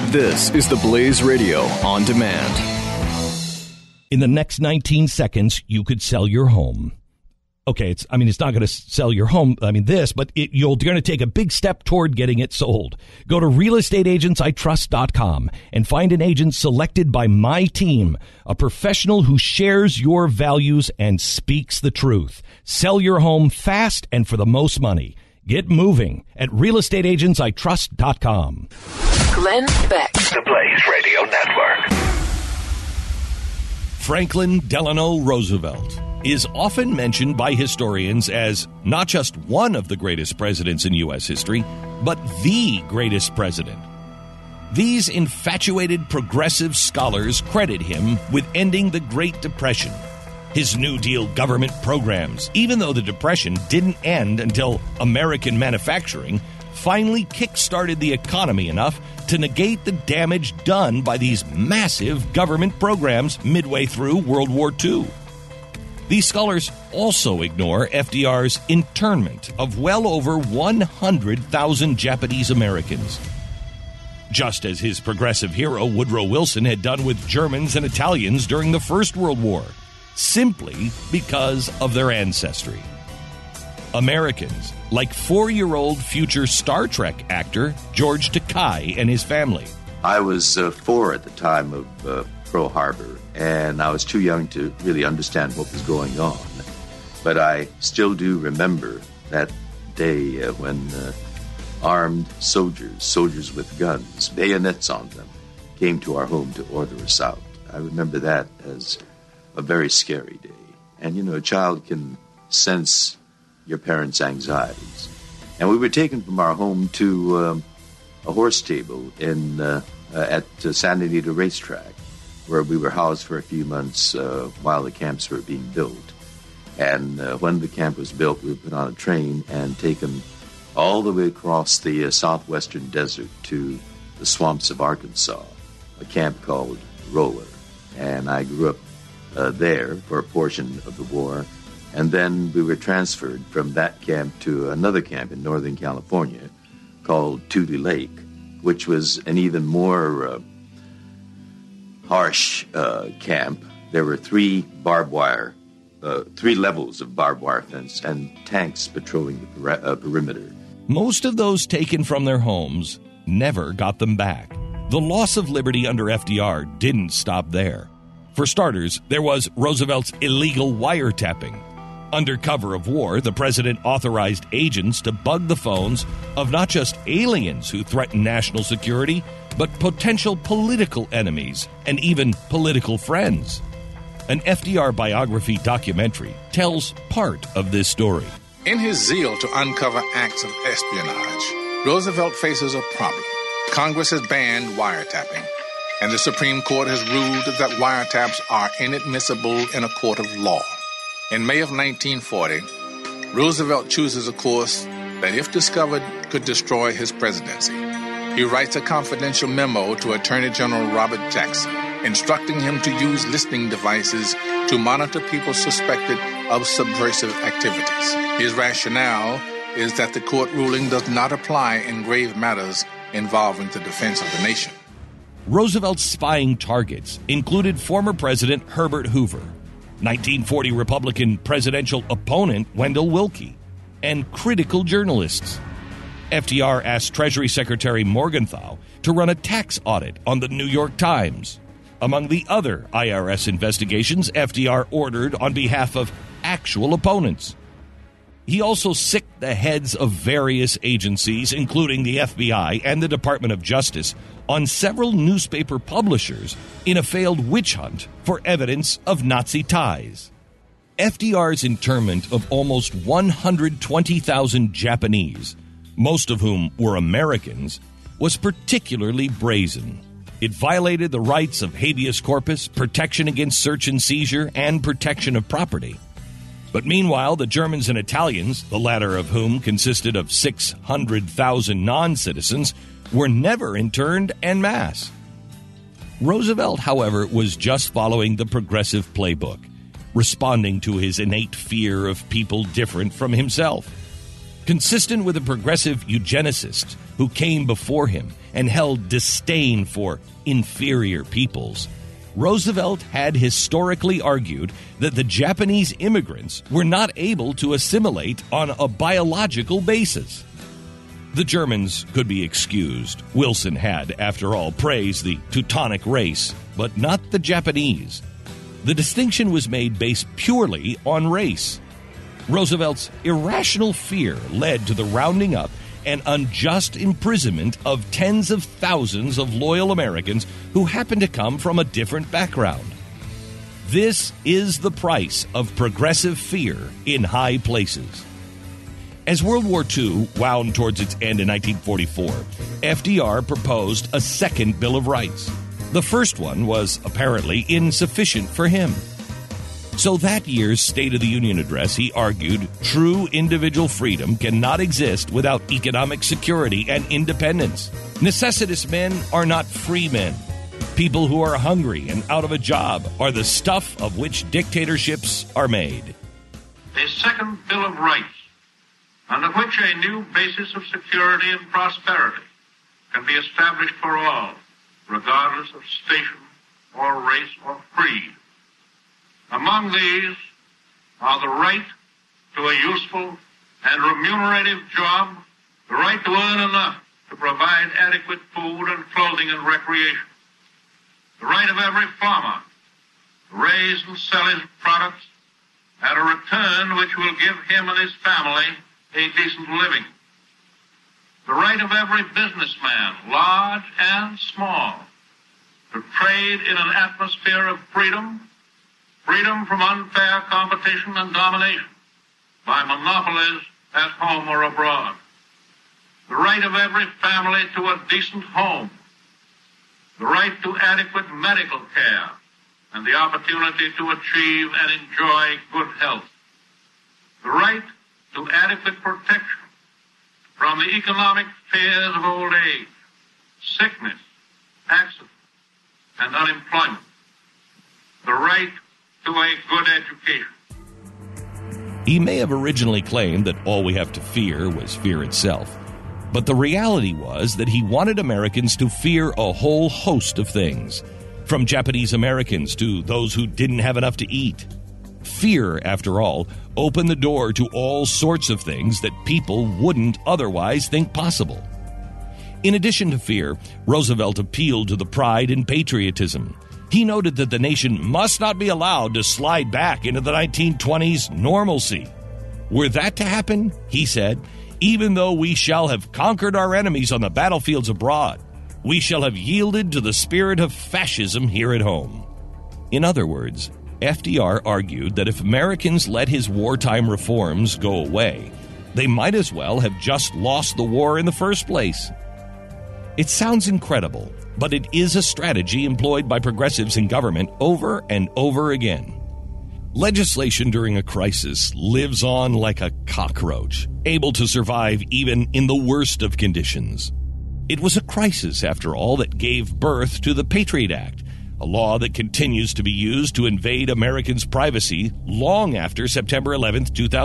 This is the Blaze Radio on demand. In the next 19 seconds, you could sell your home. Okay, it's not going to sell your home, but you're going to take a big step toward getting it sold. Go to realestateagentsitrust.com and find an agent selected by my team, a professional who shares your values and speaks the truth. Sell your home fast and for the most money. Get moving at realestateagentsitrust.com. Glenn Beck. The Blaze Radio Network. Franklin Delano Roosevelt is often mentioned by historians as not just one of the greatest presidents in U.S. history, but the greatest president. These infatuated progressive scholars credit him with ending the Great Depression, his New Deal government programs, even though the Depression didn't end until American manufacturing finally kick-started the economy enough to negate the damage done by these massive government programs midway through World War II. These scholars also ignore FDR's internment of well over 100,000 Japanese Americans, just as his progressive hero Woodrow Wilson had done with Germans and Italians during the First World War, simply because of their ancestry. Americans, like 4-year-old future Star Trek actor George Takei and his family. I was 4 at the time of Pearl Harbor, and I was too young to really understand what was going on. But I still do remember that day when armed soldiers with guns, bayonets on them, came to our home to order us out. I remember that as a very scary day. And, a child can sense your parents' anxieties. And we were taken from our home to a horse stable at Santa Anita Racetrack, where we were housed for a few months while the camps were being built. And when the camp was built, we were put on a train and taken all the way across the southwestern desert to the swamps of Arkansas, a camp called Roller. And I grew up there for a portion of the war. And then we were transferred from that camp to another camp in Northern California called Tule Lake, which was an even more harsh camp. There were 3 levels of barbed wire fence and tanks patrolling the perimeter. Most of those taken from their homes never got them back. The loss of liberty under FDR didn't stop there. For starters, there was Roosevelt's illegal wiretapping. Under cover of war, the president authorized agents to bug the phones of not just aliens who threaten national security, but potential political enemies and even political friends. An FDR biography documentary tells part of this story. In his zeal to uncover acts of espionage, Roosevelt faces a problem. Congress has banned wiretapping, and the Supreme Court has ruled that wiretaps are inadmissible in a court of law. In May of 1940, Roosevelt chooses a course that, if discovered, could destroy his presidency. He writes a confidential memo to Attorney General Robert Jackson, instructing him to use listening devices to monitor people suspected of subversive activities. His rationale is that the court ruling does not apply in grave matters involving the defense of the nation. Roosevelt's spying targets included former President Herbert Hoover, 1940 Republican presidential opponent Wendell Willkie, and critical journalists. FDR asked Treasury Secretary Morgenthau to run a tax audit on the New York Times. Among the other IRS investigations FDR ordered on behalf of actual opponents. He also sicked the heads of various agencies, including the FBI and the Department of Justice, on several newspaper publishers in a failed witch hunt for evidence of Nazi ties. FDR's internment of almost 120,000 Japanese, most of whom were Americans, was particularly brazen. It violated the rights of habeas corpus, protection against search and seizure, and protection of property. But meanwhile, the Germans and Italians, the latter of whom consisted of 600,000 non-citizens, were never interned en masse. Roosevelt, however, was just following the progressive playbook, responding to his innate fear of people different from himself. Consistent with a progressive eugenicist, who came before him and held disdain for inferior peoples, Roosevelt had historically argued that the Japanese immigrants were not able to assimilate on a biological basis. The Germans could be excused. Wilson had, after all, praised the Teutonic race, but not the Japanese. The distinction was made based purely on race. Roosevelt's irrational fear led to the rounding up and unjust imprisonment of tens of thousands of loyal Americans who happened to come from a different background. This is the price of progressive fear in high places. As World War II wound towards its end in 1944, FDR proposed a second Bill of Rights. The first one was apparently insufficient for him. So that year's State of the Union address, he argued, true individual freedom cannot exist without economic security and independence. Necessitous men are not free men. People who are hungry and out of a job are the stuff of which dictatorships are made. A second Bill of Rights, under which a new basis of security and prosperity can be established for all, regardless of station or race or creed. Among these are the right to a useful and remunerative job, the right to earn enough to provide adequate food and clothing and recreation, the right of every farmer to raise and sell his products at a return which will give him and his family a decent living, the right of every businessman, large and small, to trade in an atmosphere of freedom from unfair competition and domination by monopolies at home or abroad, the right of every family to a decent home, the right to adequate medical care and the opportunity to achieve and enjoy good health, the right to adequate protection from the economic fears of old age, sickness, accident, and unemployment, the right to a good education. He may have originally claimed that all we have to fear was fear itself, but the reality was that he wanted Americans to fear a whole host of things, from Japanese Americans to those who didn't have enough to eat. Fear, after all, opened the door to all sorts of things that people wouldn't otherwise think possible. In addition to fear, Roosevelt appealed to the pride and patriotism. He noted that the nation must not be allowed to slide back into the 1920s normalcy. Were that to happen, he said, even though we shall have conquered our enemies on the battlefields abroad, we shall have yielded to the spirit of fascism here at home. In other words, FDR argued that if Americans let his wartime reforms go away, they might as well have just lost the war in the first place. It sounds incredible, but it is a strategy employed by progressives in government over and over again. Legislation during a crisis lives on like a cockroach, able to survive even in the worst of conditions. It was a crisis, after all, that gave birth to the Patriot Act, a law that continues to be used to invade Americans' privacy long after September 11,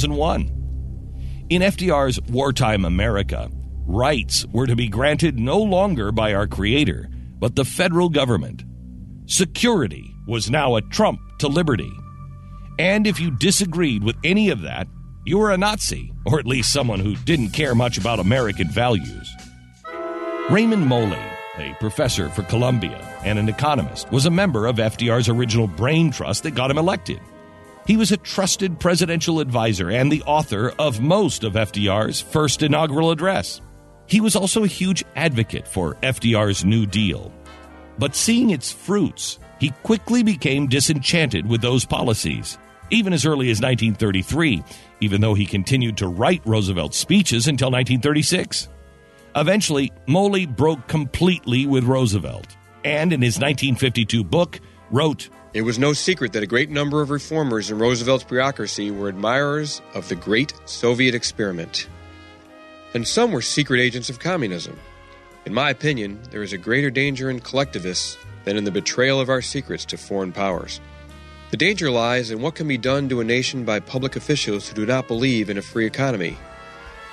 2001. In FDR's wartime America, rights were to be granted no longer by our Creator, but the federal government. Security was now a trump to liberty. And if you disagreed with any of that, you were a Nazi, or at least someone who didn't care much about American values. Raymond Moley, a professor for Columbia and an economist, was a member of FDR's original brain trust that got him elected. He was a trusted presidential advisor and the author of most of FDR's first inaugural address. He was also a huge advocate for FDR's New Deal. But seeing its fruits, he quickly became disenchanted with those policies, even as early as 1933, even though he continued to write Roosevelt's speeches until 1936. Eventually, Moley broke completely with Roosevelt, and in his 1952 book, wrote, "It was no secret that a great number of reformers in Roosevelt's bureaucracy were admirers of the great Soviet experiment. And some were secret agents of communism. In my opinion, there is a greater danger in collectivists than in the betrayal of our secrets to foreign powers. The danger lies in what can be done to a nation by public officials who do not believe in a free economy.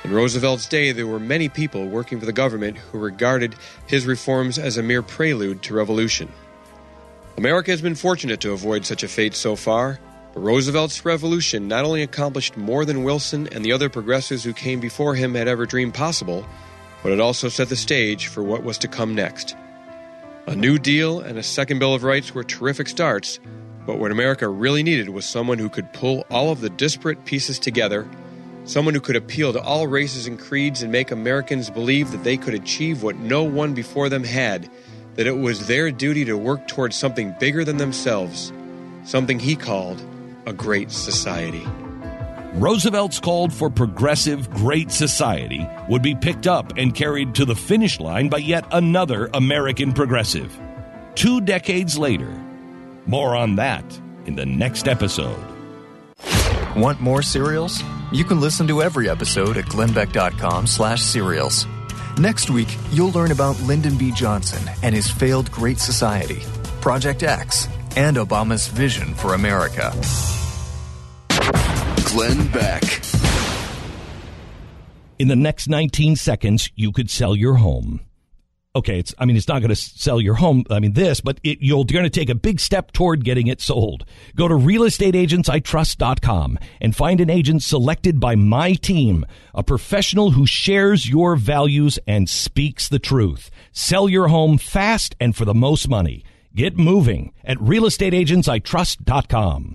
In Roosevelt's day, there were many people working for the government who regarded his reforms as a mere prelude to revolution. America has been fortunate to avoid such a fate so far, but Roosevelt's revolution not only accomplished more than Wilson and the other progressives who came before him had ever dreamed possible, but it also set the stage for what was to come next. A New Deal and a Second Bill of Rights were terrific starts, but what America really needed was someone who could pull all of the disparate pieces together, someone who could appeal to all races and creeds and make Americans believe that they could achieve what no one before them had, that it was their duty to work towards something bigger than themselves, something he called a great society. Roosevelt's call for progressive great society would be picked up and carried to the finish line by yet another American progressive. 2 decades later. More on that in the next episode. Want more serials? You can listen to every episode at glennbeck.com/serials. Next week, you'll learn about Lyndon B. Johnson and his failed Great Society, Project X, and Obama's vision for America. Glenn Beck. In the next 19 seconds, you could sell your home. Okay, it's not going to sell your home, but you're going to take a big step toward getting it sold. Go to realestateagentsitrust.com and find an agent selected by my team, a professional who shares your values and speaks the truth. Sell your home fast and for the most money. Get moving at realestateagentsitrust.com.